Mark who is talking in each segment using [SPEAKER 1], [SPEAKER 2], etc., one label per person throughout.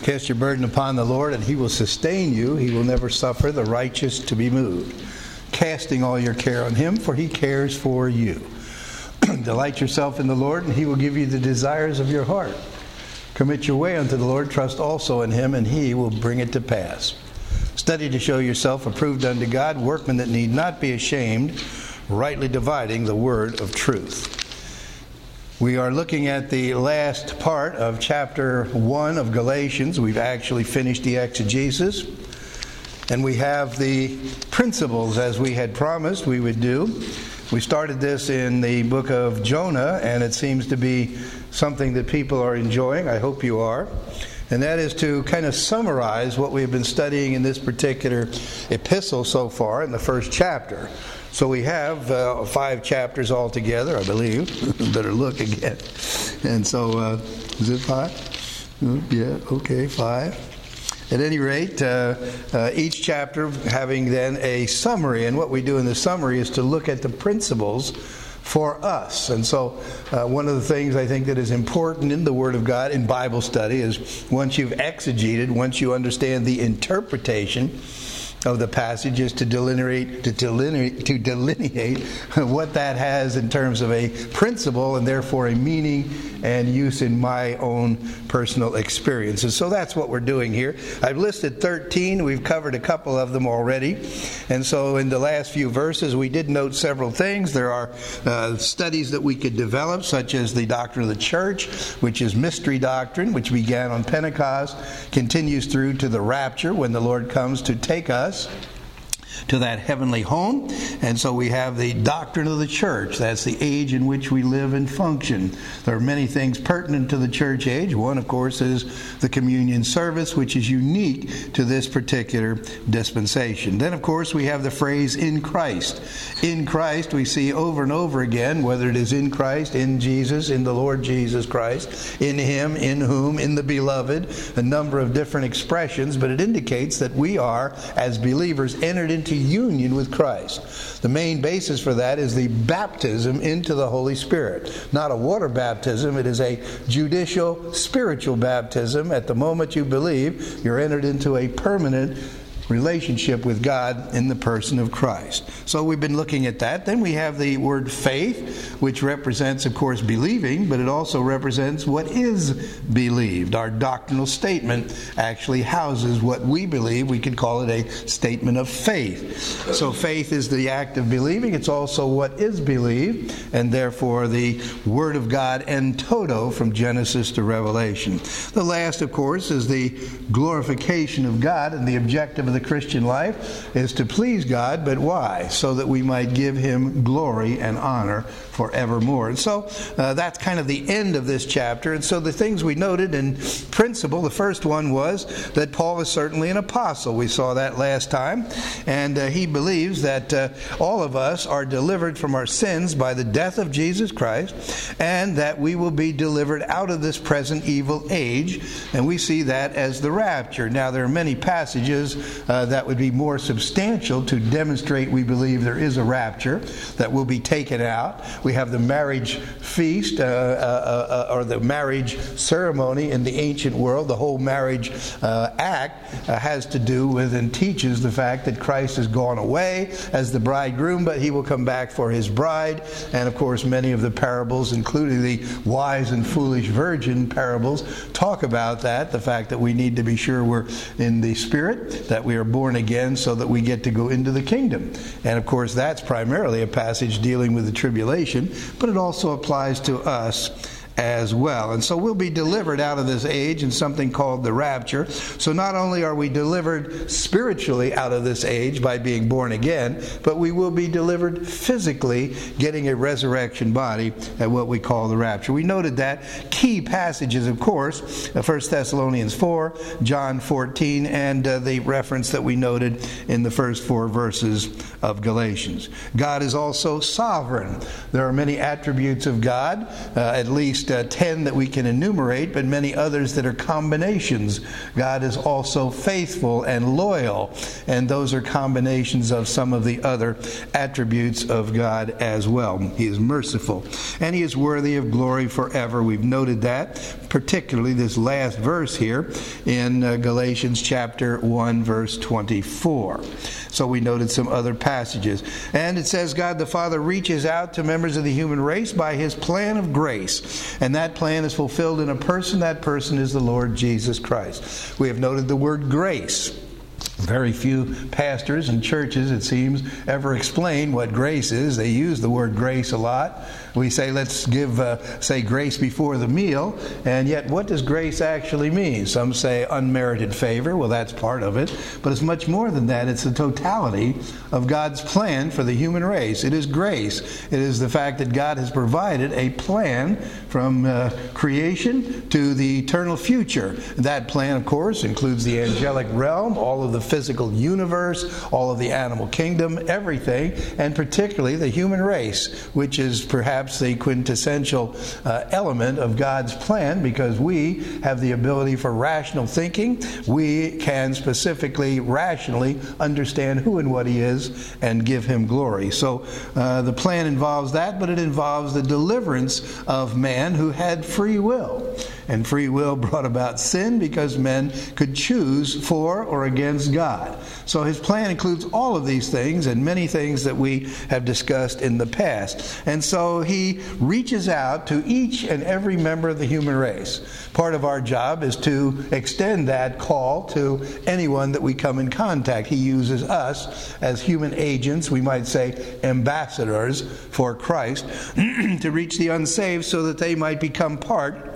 [SPEAKER 1] Cast your burden upon the Lord, and He will sustain you. He will never suffer the righteous to be moved. Casting all your care on Him, for He cares for you. Delight yourself in the Lord, and He will give you the desires of your heart. Commit your way unto the Lord. Trust also in Him, and He will bring it to pass. Study to show yourself approved unto God, workmen that need not be ashamed, rightly dividing the word of truth. We are looking at the last part of chapter 1 of Galatians. We've actually finished the exegesis. And we have the principles as we had promised we would do. We started this in the book of Jonah, and it seems to be something that people are enjoying. I hope you are. And that is to kind of summarize what we've been studying in this particular epistle so far in the first chapter. So we have 5 chapters altogether, I believe. Better look again. And so, is it 5? Yeah, okay, 5. At any rate, each chapter having then a summary. And what we do in the summary is to look at the principles for us. And so one of the things I think that is important in the Word of God in Bible study is once you've exegeted, once you understand the interpretation of the passage, is to delineate what that has in terms of a principle and therefore a meaning and use in my own personal experiences. So that's what we're doing here. I've listed 13. We've covered a couple of them already. And so in the last few verses, we did note several things. There are studies that we could develop, such as the doctrine of the church, which is mystery doctrine, which began on Pentecost, continues through to the rapture when the Lord comes to take us to that heavenly home. And so we have the doctrine of the church. That's the age in which we live and function. There are many things pertinent to the church age. One, of course, is the communion service, which is unique to this particular dispensation. Then, of course, we have the phrase in Christ. In Christ, we see over and over again, whether it is in Christ, in Jesus, in the Lord Jesus Christ, in Him, in whom, in the beloved, a number of different expressions, but it indicates that we are, as believers, entered into union with Christ. The main basis for that is the baptism into the Holy Spirit. Not a water baptism, it is a judicial, spiritual baptism. At the moment you believe, you're entered into a permanent relationship with God in the person of Christ. So we've been looking at that. Then we have the word faith, which represents, of course, believing, but it also represents what is believed. Our doctrinal statement actually houses what we believe. We could call it a statement of faith. So faith is the act of believing. It's also what is believed, and therefore the Word of God en toto from Genesis to Revelation. The last, of course, is the glorification of God, and the objective of the Christian life is to please God, but why? So that we might give Him glory and honor forevermore. And so that's kind of the end of this chapter. And so the things we noted in principle, the first one was that Paul is certainly an apostle. We saw that last time. And he believes that all of us are delivered from our sins by the death of Jesus Christ, and that we will be delivered out of this present evil age. And we see that as the rapture. Now, there are many passages that would be more substantial to demonstrate we believe there is a rapture that will be taken out. We have the marriage feast or the marriage ceremony in the ancient world. The whole marriage act has to do with and teaches the fact that Christ has gone away as the bridegroom, but He will come back for His bride. And of course, many of the parables, including the wise and foolish virgin parables, talk about that, the fact that we need to be sure we're in the Spirit, that we are born again so that we get to go into the kingdom. And of course, that's primarily a passage dealing with the tribulation, but it also applies to us as well. And so we'll be delivered out of this age in something called the rapture. So not only are we delivered spiritually out of this age by being born again, but we will be delivered physically, getting a resurrection body at what we call the rapture. We noted that key passages, of course, 1 Thessalonians 4, John 14, and the reference that we noted in the first 4 verses of Galatians. God is also sovereign. There are many attributes of God, at least least 10 that we can enumerate, but many others that are combinations. God is also faithful and loyal, and those are combinations of some of the other attributes of God as well. He is merciful, and He is worthy of glory forever. We've noted that, particularly this last verse here in Galatians chapter 1, verse 24. So we noted some other passages. And it says God the Father reaches out to members of the human race by His plan of grace. And that plan is fulfilled in a person. That person is the Lord Jesus Christ. We have noted the word grace. Very few pastors and churches, it seems, ever explain what grace is. They use the word grace a lot. We say, let's give, say, grace before the meal. And yet, what does grace actually mean? Some say unmerited favor. Well, that's part of it. But it's much more than that. It's the totality of God's plan for the human race. It is grace. It is the fact that God has provided a plan from creation to the eternal future. That plan, of course, includes the angelic realm, all of the physical universe, all of the animal kingdom, everything, and particularly the human race, which is perhaps the quintessential element of God's plan, because we have the ability for rational thinking. We can specifically, rationally understand who and what He is and give Him glory. So the plan involves that, but it involves the deliverance of man who had free will. And free will brought about sin because men could choose for or against God. So His plan includes all of these things and many things that we have discussed in the past. And so He reaches out to each and every member of the human race. Part of our job is to extend that call to anyone that we come in contact. He uses us as human agents, we might say ambassadors for Christ, to reach the unsaved so that they might become part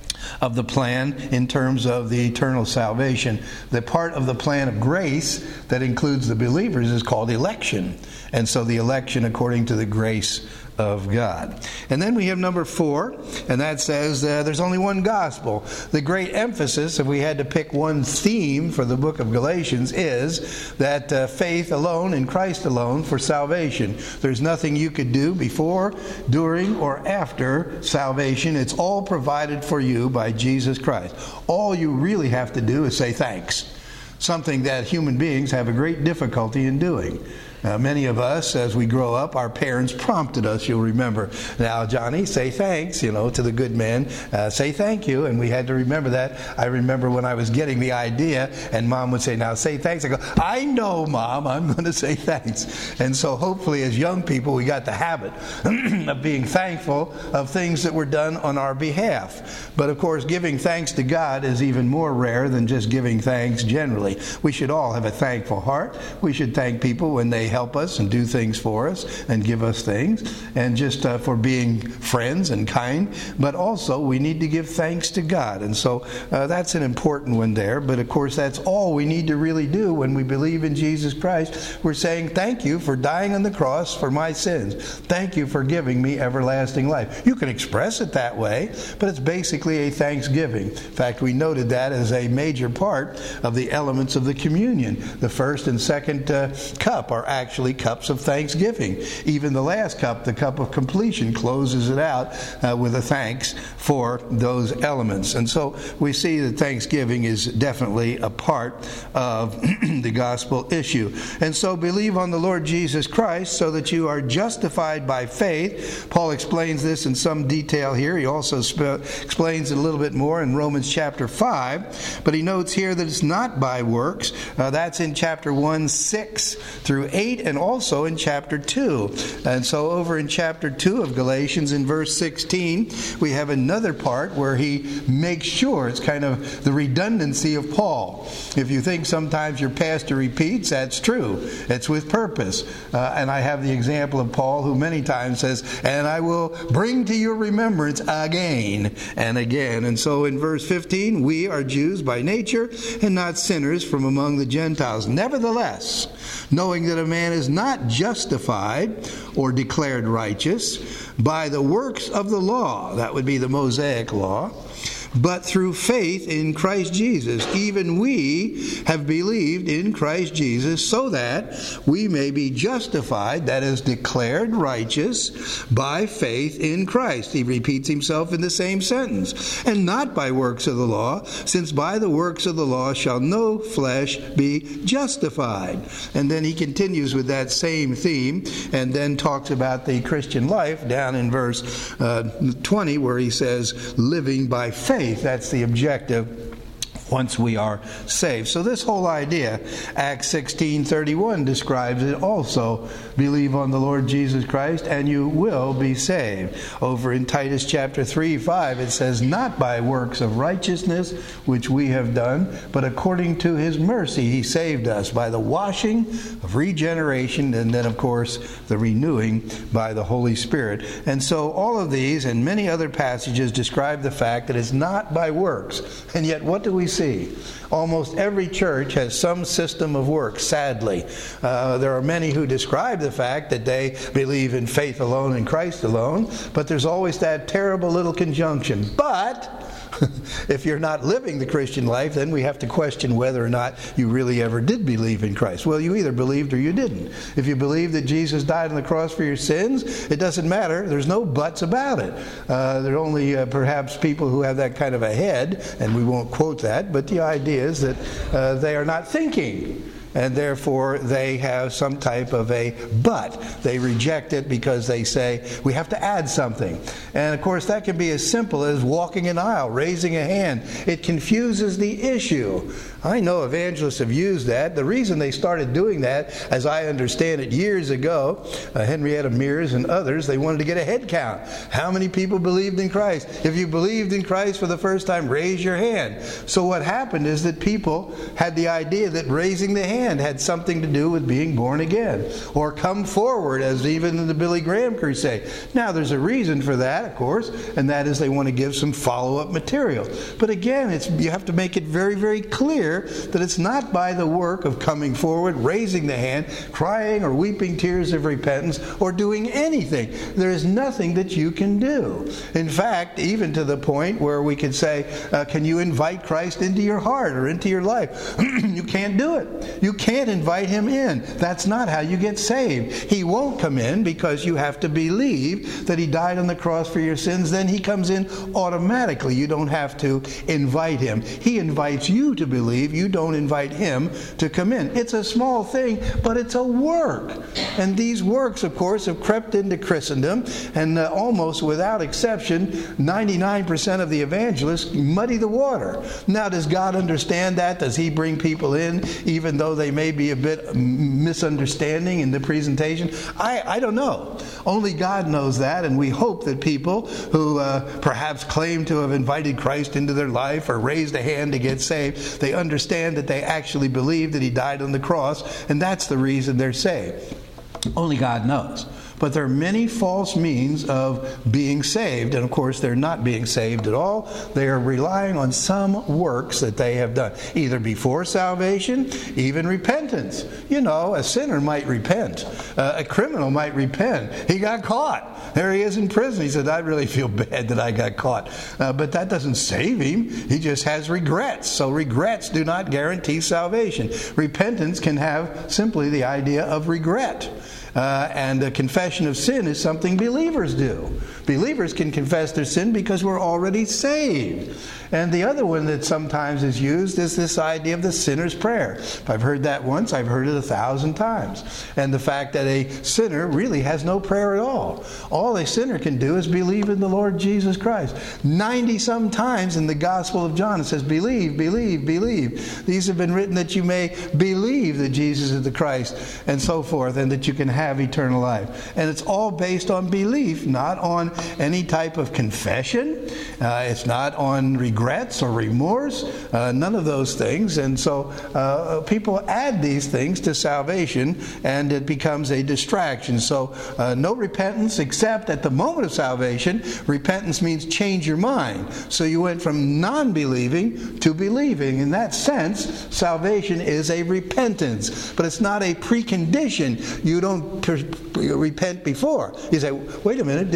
[SPEAKER 1] of the plan in terms of the eternal salvation. The part of the plan of grace that includes the believers is called election. And so the election according to the grace of God. And then we have number 4, and that says there's only one gospel. The great emphasis, if we had to pick one theme for the book of Galatians, is that faith alone in Christ alone for salvation. There's nothing you could do before, during, or after salvation. It's all provided for you by Jesus Christ. All you really have to do is say thanks. Something that human beings have a great difficulty in doing. Many of us, as we grow up, our parents prompted us, you'll remember. Now, Johnny, say thanks, to the good man. Say thank you, and we had to remember that. I remember when I was getting the idea, and Mom would say, now say thanks. I go, I know, Mom, I'm going to say thanks. And so hopefully as young people, we got the habit of being thankful of things that were done on our behalf. But of course, giving thanks to God is even more rare than just giving thanks generally. We should all have a thankful heart. We should thank people when they help us and do things for us and give us things, and just for being friends and kind. But also we need to give thanks to God, and so that's an important one there. But of course that's all we need to really do when we believe in Jesus Christ. We're saying thank you for dying on the cross for my sins. Thank you for giving me everlasting life. You can express it that way, but it's basically a thanksgiving. In fact, we noted that as a major part of the elements of the communion. The first and second cup are actually cups of thanksgiving. Even the last cup, the cup of completion, closes it out with a thanks for those elements. And so we see that thanksgiving is definitely a part of the gospel issue. And so believe on the Lord Jesus Christ so that you are justified by faith. Paul explains this in some detail here. He also explains it a little bit more in Romans chapter 5. But he notes here that it's not by works. That's in chapter 1, 6 through 8, and also in chapter 2. And so over in chapter 2 of Galatians, in verse 16, we have another part where he makes sure, it's kind of the redundancy of Paul. If you think sometimes your pastor repeats, that's true. It's with purpose. And I have the example of Paul, who many times says, and I will bring to your remembrance again and again. And so in verse 15, we are Jews by nature and not sinners from among the Gentiles. Nevertheless, knowing that a man is not justified or declared righteous by the works of the law, that would be the Mosaic law, but through faith in Christ Jesus. Even we have believed in Christ Jesus, so that we may be justified, that is, declared righteous, by faith in Christ. He repeats himself in the same sentence. And not by works of the law, since by the works of the law shall no flesh be justified. And then he continues with that same theme, and then talks about the Christian life down in verse 20, where he says, living by faith. That's the objective once we are saved. So this whole idea, Acts 16:31 describes it also. Believe on the Lord Jesus Christ and you will be saved. Over in Titus chapter 3:5 it says, not by works of righteousness which we have done, but according to his mercy he saved us by the washing of regeneration, and then of course the renewing by the Holy Spirit. And so all of these and many other passages describe the fact that it's not by works. And yet what do we see? Almost every church has some system of works, sadly. There are many who describe the fact that they believe in faith alone and Christ alone, but there's always that terrible little conjunction. But if you're not living the Christian life, then we have to question whether or not you really ever did believe in Christ. Well, you either believed or you didn't. If you believe that Jesus died on the cross for your sins, it doesn't matter. There's no buts about it. There are only perhaps people who have that kind of a head, and we won't quote that, but the idea is that they are not thinking. And therefore they have some type of a but. They reject it because they say, we have to add something. And of course that can be as simple as walking an aisle, raising a hand. It confuses the issue. I know evangelists have used that. The reason they started doing that, as I understand it, years ago, Henrietta Mears and others, they wanted to get a head count. How many people believed in Christ? If you believed in Christ for the first time, raise your hand. So what happened is that people had the idea that raising the hand had something to do with being born again, or come forward, as even in the Billy Graham crusade. Now there's a reason for that, of course, and that is they want to give some follow-up material. But again, you have to make it very, very clear that it's not by the work of coming forward, raising the hand, crying or weeping tears of repentance, or doing anything. There is nothing that you can do. In fact, even to the point where we could say, can you invite Christ into your heart or into your life? You can't do it. You can't invite him in. That's not how you get saved. He won't come in because you have to believe that he died on the cross for your sins. Then he comes in automatically. You don't have to invite him. He invites you to believe. You don't invite him to come in. It's a small thing, but it's a work. And these works, of course, have crept into Christendom, and almost without exception, 99% of the evangelists muddy the water. Now, does God understand that? Does he bring people in, even though they may be a bit misunderstanding in the presentation? I don't know. Only God knows that, and we hope that people who perhaps claim to have invited Christ into their life or raised a hand to get saved, they understand that they actually believe that he died on the cross, and that's the reason they're saved. Only God knows. But there are many false means of being saved, and of course they're not being saved at all. They are relying on some works that they have done, either before salvation, even repentance. You know, a sinner might repent. A criminal might repent. He got caught. There he is in prison. He said, I really feel bad that I got caught. But that doesn't save him. He just has regrets. So regrets do not guarantee salvation. Repentance can have simply the idea of regret. And a confession of sin is something believers do. Believers can confess their sin because we're already saved. And the other one that sometimes is used is this idea of the sinner's prayer. If I've heard that once, I've heard it 1,000 times. And the fact that a sinner really has no prayer at all. All a sinner can do is believe in the Lord Jesus Christ. 90-some times in the Gospel of John it says, believe, believe, believe. These have been written that you may believe that Jesus is the Christ, and so forth, and that you can have eternal life. And it's all based on belief, not on any type of confession. It's not on regrets or remorse, none of those things. And so people add these things to salvation, and it becomes a distraction. So no repentance, except at the moment of salvation. Repentance means change your mind. So you went from non-believing to believing. In that sense, salvation is a repentance, but it's not a precondition. You don't repent before. You say, wait a minute, didn't John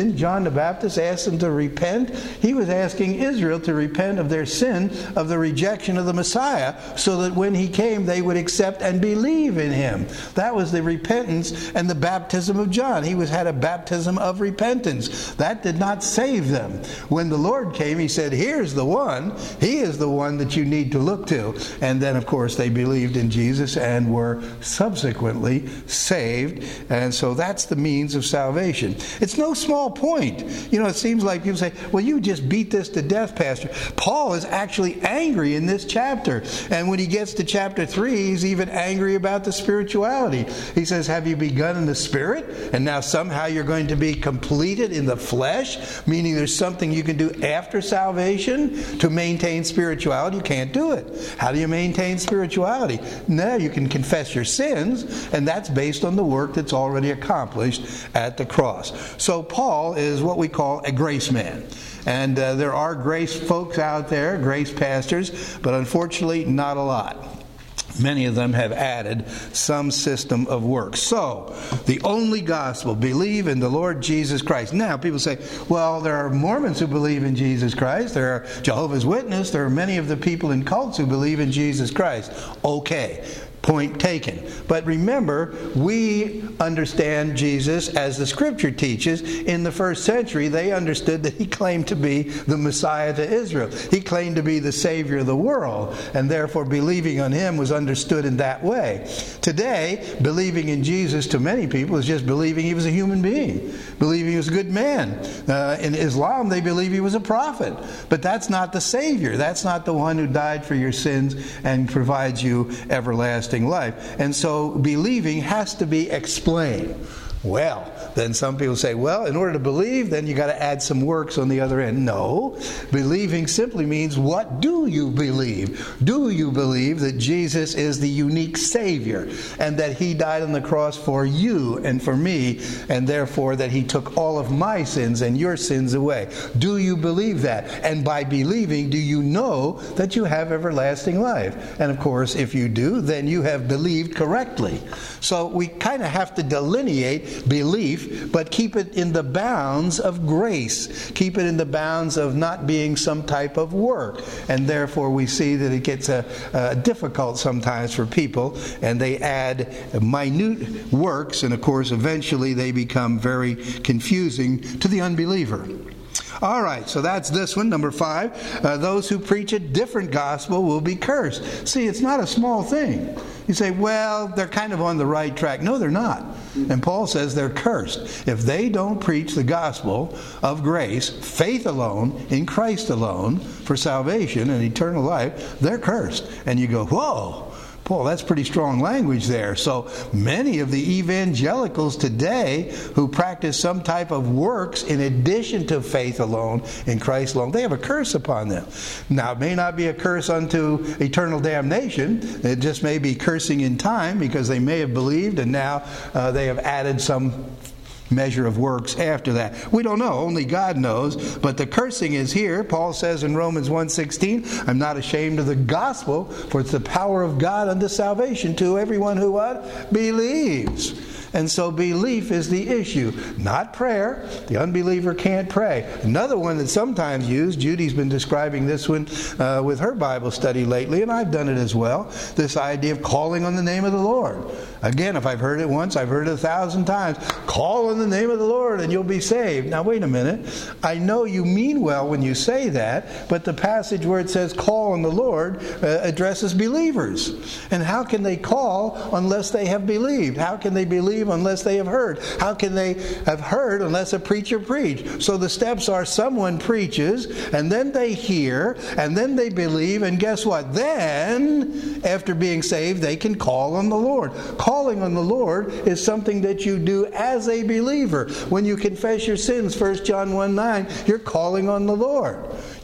[SPEAKER 1] the Baptist asked them to repent? He was asking Israel to repent of their sin, of the rejection of the Messiah, so that when he came they would accept and believe in him. That was the repentance and the baptism of John. He had a baptism of repentance. That did not save them. When the Lord came, he said, here's the one. He is the one that you need to look to. And then, of course, they believed in Jesus and were subsequently saved. And so that's the means of salvation. It's no small point. You know, it seems like people say, well, you just beat this to death, Pastor. Paul is actually angry in this chapter. And when he gets to chapter 3, he's even angry about the spirituality. He says, have you begun in the Spirit? And now somehow you're going to be completed in the flesh? Meaning there's something you can do after salvation to maintain spirituality. You can't do it. How do you maintain spirituality? Now you can confess your sins, and that's based on the work that's already accomplished at the cross. So Paul is what we call a grace man. And there are grace folks out there, grace pastors, but unfortunately not a lot. Many of them have added some system of works. So, the only gospel, believe in the Lord Jesus Christ. Now, people say, well, there are Mormons who believe in Jesus Christ. There are Jehovah's Witnesses. There are many of the people in cults who believe in Jesus Christ. Okay. Point taken. But remember, we understand Jesus as the Scripture teaches. In the first century, they understood that he claimed to be the Messiah to Israel. He claimed to be the Savior of the world, and therefore believing on him was understood in that way. Today, believing in Jesus to many people is just believing he was a human being, believing he was a good man. In Islam, they believe he was a prophet. But that's not the Savior. That's not the one who died for your sins and provides you everlasting life. And so believing has to be explained. Well, then some people say, well, in order to believe, then you got to add some works on the other end. No. Believing simply means, what do you believe? Do you believe that Jesus is the unique Savior and that he died on the cross for you and for me, and therefore that he took all of my sins and your sins away? Do you believe that? And by believing, do you know that you have everlasting life? And of course, if you do, then you have believed correctly. So we kind of have to delineate belief, but keep it in the bounds of grace. Keep it in the bounds of not being some type of work. And therefore we see that it gets difficult sometimes for people, and they add minute works, and of course eventually they become very confusing to the unbeliever. All right, so that's this one, number 5. Those who preach a different gospel will be cursed. See, it's not a small thing. You say, well, they're kind of on the right track. No, they're not. And Paul says they're cursed. If they don't preach the gospel of grace, faith alone, in Christ alone, for salvation and eternal life, they're cursed. And you go, whoa. Paul, that's pretty strong language there. So many of the evangelicals today who practice some type of works in addition to faith alone, in Christ alone, they have a curse upon them. Now, it may not be a curse unto eternal damnation. It just may be cursing in time because they may have believed and now they have added some measure of works after that. We don't know. Only God knows. But the cursing is here. Paul says in Romans 1:16, I'm not ashamed of the gospel, for it's the power of God unto salvation to everyone who what? Believes. And so belief is the issue, not prayer. The unbeliever can't pray. Another one that's sometimes used, Judy's been describing this one with her Bible study lately, and I've done it as well, this idea of calling on the name of the Lord. Again, if I've heard it once, I've heard it 1,000 times. Call on the name of the Lord and you'll be saved. Now wait a minute. I know you mean well when you say that, but the passage where it says call on the Lord addresses believers. And how can they call unless they have believed? How can they believe unless they have heard? How can they have heard unless a preacher preached? So the steps are someone preaches, and then they hear, and then they believe, and guess what? Then, after being saved, they can call on the Lord. Calling on the Lord is something that you do as a believer. When you confess your sins, 1 John 1:9, you're calling on the Lord.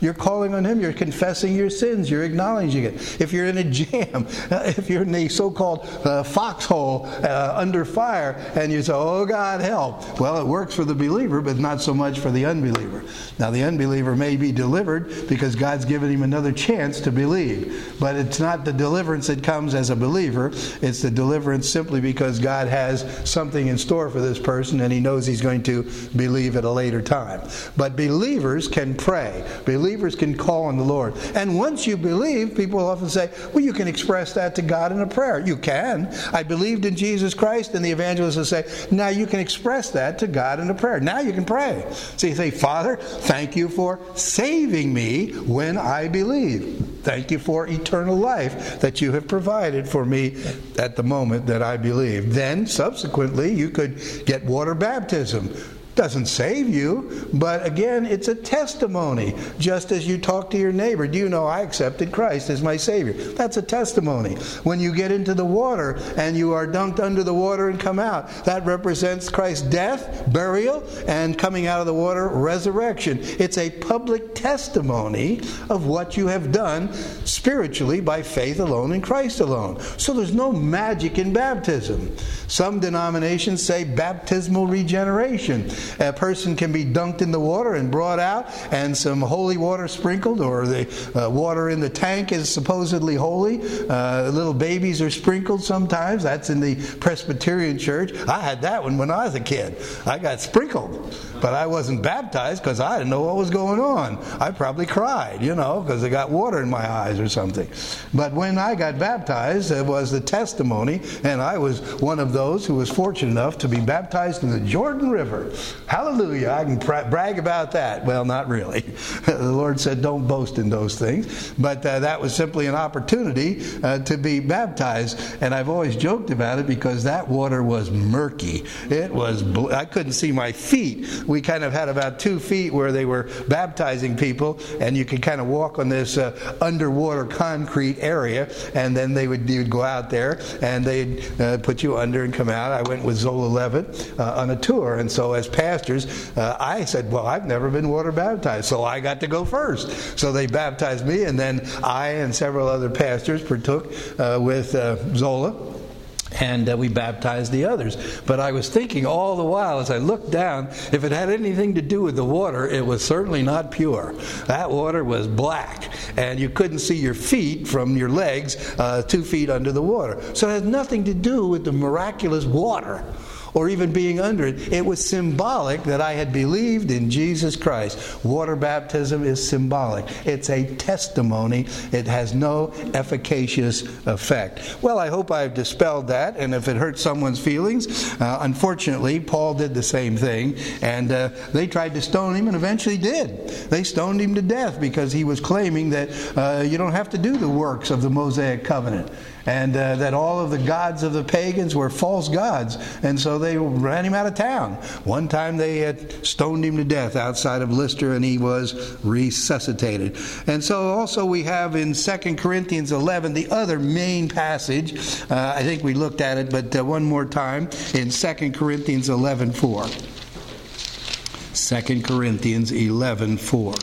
[SPEAKER 1] you're calling on Him. You're confessing your sins. You're acknowledging it. If you're in a jam, if you're in the so-called foxhole under fire, and you say, oh God, help. Well, it works for the believer, but not so much for the unbeliever. Now, the unbeliever may be delivered because God's given him another chance to believe. But it's not the deliverance that comes as a believer. It's the deliverance simply because God has something in store for this person, and He knows he's going to believe at a later time. But believers can pray. Believers can call on the Lord. And once you believe, people often say, well, you can express that to God in a prayer. You can. I believed in Jesus Christ, and the evangelist will say, now you can express that to God in a prayer. Now you can pray. So you say, Father, thank you for saving me when I believe. Thank you for eternal life that you have provided for me at the moment that I believe. Then, subsequently, you could get water baptism. Doesn't save you, but again, it's a testimony. Just as you talk to your neighbor, do you know I accepted Christ as my Savior? That's a testimony. When you get into the water and you are dunked under the water and come out, that represents Christ's death, burial, and coming out of the water, resurrection. It's a public testimony of what you have done spiritually by faith alone in Christ alone. So there's no magic in baptism. Some denominations say baptismal regeneration. A person can be dunked in the water and brought out, and some holy water sprinkled, or the water in the tank is supposedly holy. Little babies are sprinkled sometimes. That's in the Presbyterian church. I had that one when I was a kid. I got sprinkled, but I wasn't baptized because I didn't know what was going on. I probably cried, because I got water in my eyes or something. But when I got baptized, it was the testimony, and I was one of those who was fortunate enough to be baptized in the Jordan River. Hallelujah. I can brag about that. Well, not really. The Lord said don't boast in those things. But that was simply an opportunity to be baptized. And I've always joked about it because that water was murky. It was, I couldn't see my feet. We kind of had about 2 feet where they were baptizing people, and you could kind of walk on this underwater concrete area, and then you would go out there and they'd put you under and come out. I went with Zola Levitt on a tour, and so as pastors, I said, well, I've never been water baptized, so I got to go first. So they baptized me, and then I and several other pastors partook with Zola, and we baptized the others. But I was thinking all the while as I looked down, if it had anything to do with the water, it was certainly not pure. That water was black, and you couldn't see your feet from your legs 2 feet under the water. So it had nothing to do with the miraculous water or even being under it. It was symbolic that I had believed in Jesus Christ. Water baptism is symbolic. It's a testimony. It has no efficacious effect. Well, I hope I've dispelled that, and if it hurts someone's feelings, unfortunately, Paul did the same thing, and they tried to stone him and eventually did. They stoned him to death because he was claiming that you don't have to do the works of the Mosaic covenant, and that all of the gods of the pagans were false gods, and so they ran him out of town. One time they had stoned him to death outside of Lystra, and he was resuscitated. And so also we have in 2 Corinthians 11, the other main passage. I think we looked at it, but one more time in 2 Corinthians 11:4. 2 Corinthians 11:4.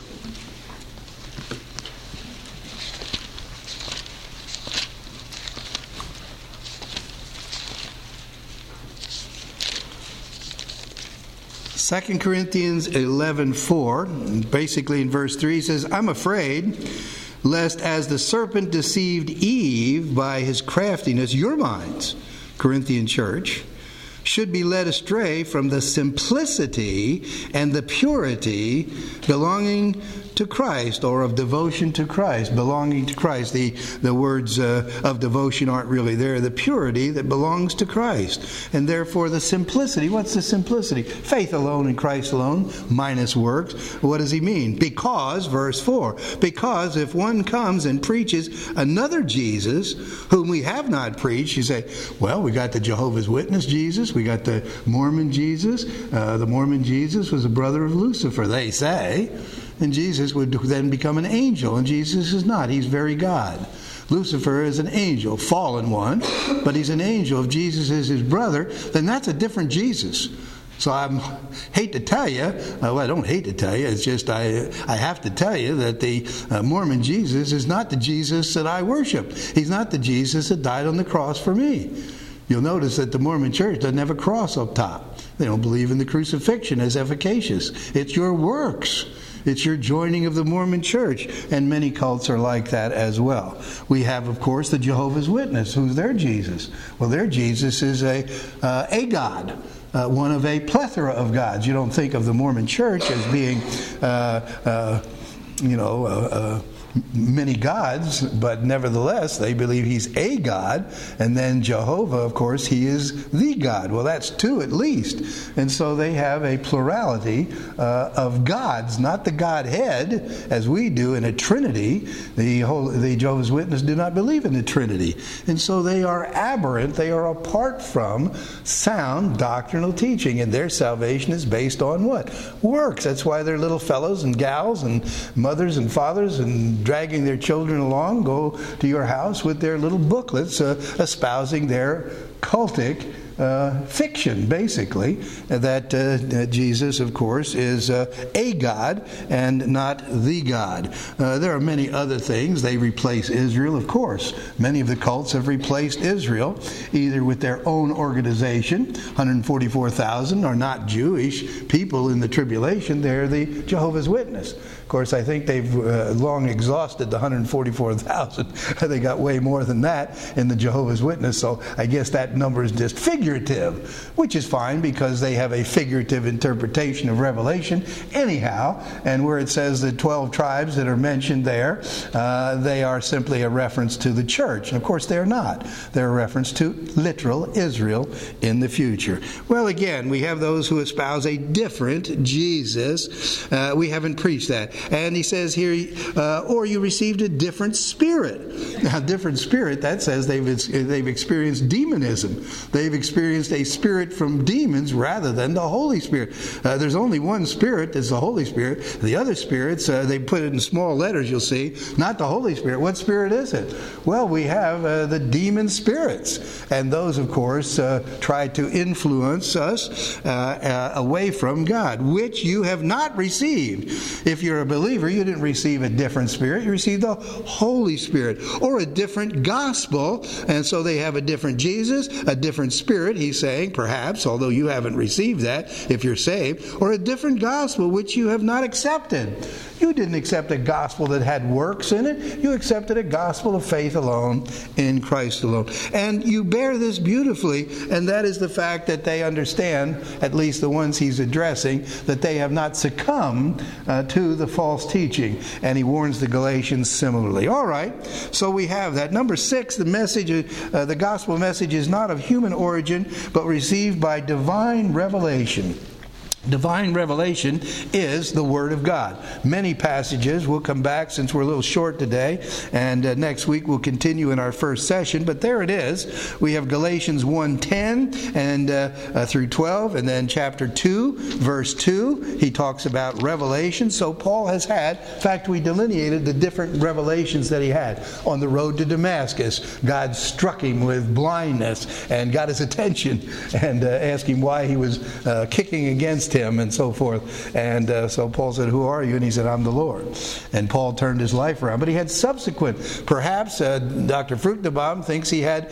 [SPEAKER 1] Second Corinthians 11:4, basically in verse 3, says, I'm afraid lest as the serpent deceived Eve by his craftiness, your minds, Corinthian church, should be led astray from the simplicity and the purity belonging to Christ, or of devotion to Christ, belonging to Christ. The words of devotion aren't really there. The purity that belongs to Christ. And therefore the simplicity. What's the simplicity? Faith alone in Christ alone, minus works. What does he mean? Because, verse 4, because if one comes and preaches another Jesus, whom we have not preached, you say, well, we got the Jehovah's Witness Jesus, we got the Mormon Jesus. The Mormon Jesus was a brother of Lucifer, they say. And Jesus would then become an angel, and Jesus is not. He's very God. Lucifer is an angel, fallen one, but he's an angel. If Jesus is his brother, then that's a different Jesus. So I hate to tell you, well, I don't hate to tell you, it's just I have to tell you that the Mormon Jesus is not the Jesus that I worship. He's not the Jesus that died on the cross for me. You'll notice that the Mormon church doesn't have a cross up top. They don't believe in the crucifixion as efficacious. It's your works. It's your joining of the Mormon church, and many cults are like that as well. We have, of course, the Jehovah's Witness. Who's their Jesus? Well, their Jesus is a God, one of a plethora of gods. You don't think of the Mormon church as being, many gods, but nevertheless, they believe he's a God. And then Jehovah, of course, he is the God. Well, that's two at least. And so they have a plurality of gods, not the Godhead, as we do in a Trinity. The Jehovah's Witnesses do not believe in the Trinity. And so they are aberrant. They are apart from sound doctrinal teaching. And their salvation is based on what? Works. That's why they're little fellows and gals and mothers and fathers and dragging their children along, go to your house with their little booklets espousing their cultic fiction, basically, that Jesus, of course, is a God and not the God. There are many other things. They replace Israel, of course. Many of the cults have replaced Israel, either with their own organization. 144,000 are not Jewish people in the tribulation. They're the Jehovah's Witness. Of course, I think they've long exhausted the 144,000. They got way more than that in the Jehovah's Witness, so I guess that number is just figurative, which is fine because they have a figurative interpretation of Revelation anyhow. And where it says the 12 tribes that are mentioned there, they are simply a reference to the church. And of course they're not. They're a reference to literal Israel in the future. Well, again, we have those who espouse a different Jesus. We haven't preached that. And he says here, or you received a different spirit. Now, different spirit, that says they've experienced demonism. They've experienced a spirit from demons rather than the Holy Spirit. There's only one Spirit, that's the Holy Spirit. The other spirits, they put it in small letters, you'll see, not the Holy Spirit. What spirit is it? Well, we have the demon spirits. And those, of course, try to influence us away from God, which you have not received. If you're a believer, you didn't receive a different spirit. You received the Holy Spirit, or a different gospel. And so they have a different Jesus, a different spirit, he's saying, perhaps, although you haven't received that if you're saved, or a different gospel which you have not accepted. You didn't accept a gospel that had works in it. You accepted a gospel of faith alone in Christ alone. And you bear this beautifully, and that is the fact that they understand, at least the ones he's addressing, that they have not succumbed to the false teaching. And he warns the Galatians similarly. All right, so we have that. Number 6, the message, the gospel message is not of human origin, but received by divine revelation. Divine revelation is the Word of God. Many passages. We'll come back since we're a little short today, and next week we'll continue in our first session. But there it is. We have Galatians 1:10 and through 12, and then chapter 2, verse 2. He talks about revelation. So Paul has had, in fact, we delineated the different revelations that he had. On the road to Damascus, God struck him with blindness and got his attention and asked him why he was kicking against him and so forth. And so Paul said, "Who are you?" And he said, "I'm the Lord." And Paul turned his life around. But he had subsequent, perhaps Dr. Fruchtenbaum thinks he had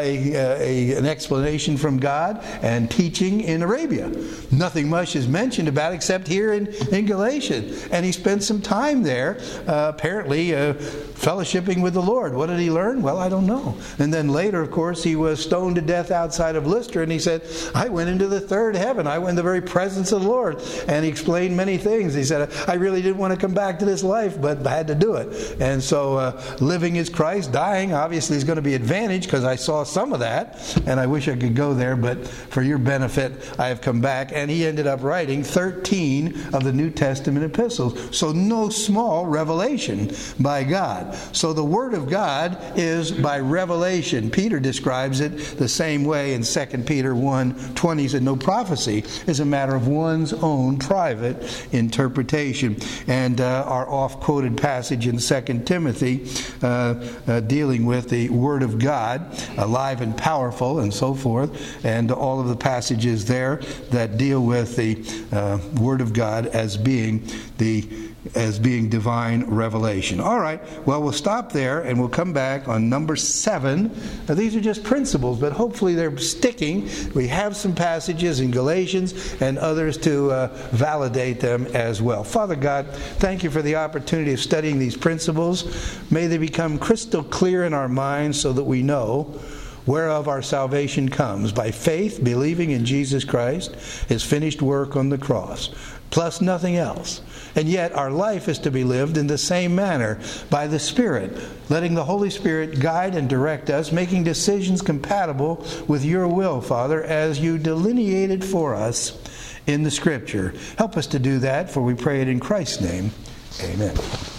[SPEAKER 1] an explanation from God and teaching in Arabia. Nothing much is mentioned about it except here in Galatians. And he spent some time there, apparently fellowshipping with the Lord. What did he learn? Well, I don't know. And then later, of course, he was stoned to death outside of Lystra, and he said, "I went into the third heaven. I went in the very presence of the Lord." And he explained many things. He said, "I really didn't want to come back to this life, but I had to do it." And so living is Christ, dying obviously is going to be advantage, because I saw some of that, and I wish I could go there, but for your benefit, I have come back. And he ended up writing 13 of the New Testament epistles. So no small revelation by God. So the Word of God is by revelation. Peter describes it the same way in 2 Peter 1:20. He said, "No prophecy is a matter of one's own private interpretation. And our oft-quoted passage in 2 Timothy dealing with the Word of God, alive and powerful and so forth, and all of the passages there that deal with the Word of God as being divine revelation. All right, well, we'll stop there and we'll come back on number 7. Now, these are just principles, but hopefully they're sticking. We have some passages in Galatians and others to validate them as well. Father God, thank you for the opportunity of studying these principles. May they become crystal clear in our minds so that we know whereof our salvation comes, by faith, believing in Jesus Christ, His finished work on the cross, plus nothing else. And yet our life is to be lived in the same manner, by the Spirit, letting the Holy Spirit guide and direct us, making decisions compatible with your will, Father, as you delineated for us in the Scripture. Help us to do that, for we pray it in Christ's name. Amen.